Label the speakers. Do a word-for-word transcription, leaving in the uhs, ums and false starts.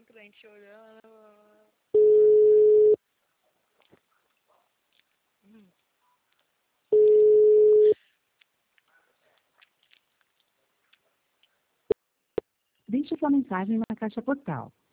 Speaker 1: crente olhando. Hum.
Speaker 2: Deixe sua mensagem na caixa postal